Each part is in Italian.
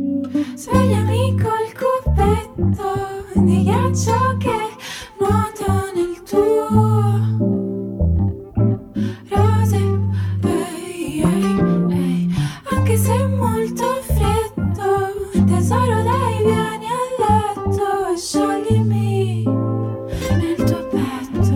Svegliami col cubetto di ghiaccio che nuota nel tuo rose, ehi, ehi, ehi. Anche se è molto freddo, tesoro dai vieni a letto e scioglimi nel tuo petto.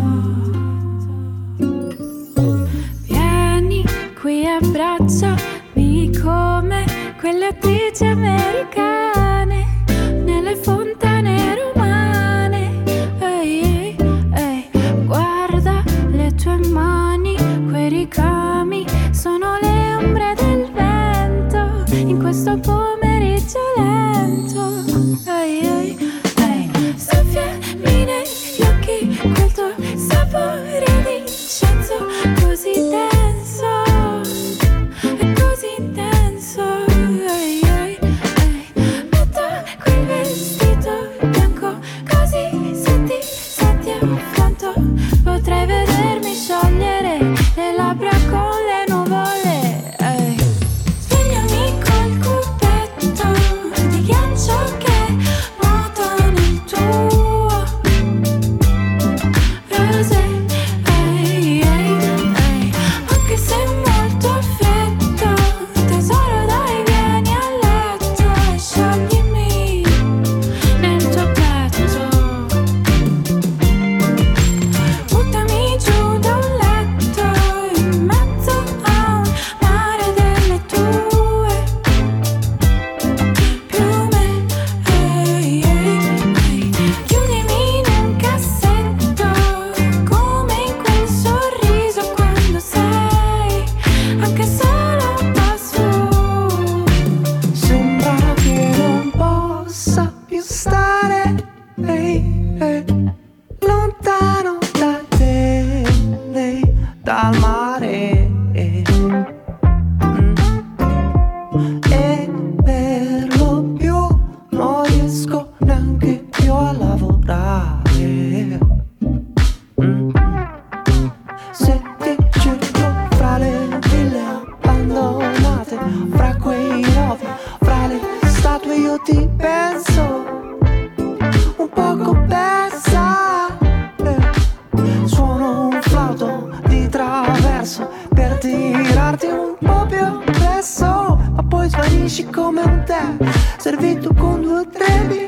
Vieni qui, abbracciami come quelle attrici americane nelle fontane romane. Ehi, ehi, ehi. Guarda le tue mani, quei ricami sono le ombre del vento in questo pomeriggio lento. Ehi, ehi, ehi. Soffiami negli occhi quel tuo sapore di incenso così denso e così intenso. Ehi, ehi, ehi. Metto quel vestito bianco così senti affronto. Potrei vedermi sciogliere le labbra con le nuvole. Ehi. Svegliami col cubetto di ghiaccio che nuota nel tuo rose. Ehi, ehi, ehi. Anche se è molto freddo, tesoro dai vieni a letto e scioglimi nel tuo petto. Buttami giù da un letto in mezzo a un mare delle tue piume. Ehi, ehi, ehi. Chiudimi in un cassetto come in quel sorriso quando sei anche solo un passo. Sembra che non possa più stare, ehi, ehi, lontano da te, ehi, dal mare. E per lo più non riesco neanche più a lavorare. Se ti cerco fra le ville abbandonate, fra quei rovi, fra le statue io ti penso un poco persa. Suono un flauto di traverso per tirarti un po' più appresso, ma poi svanisci come un tè servito con 2 o 3 birre.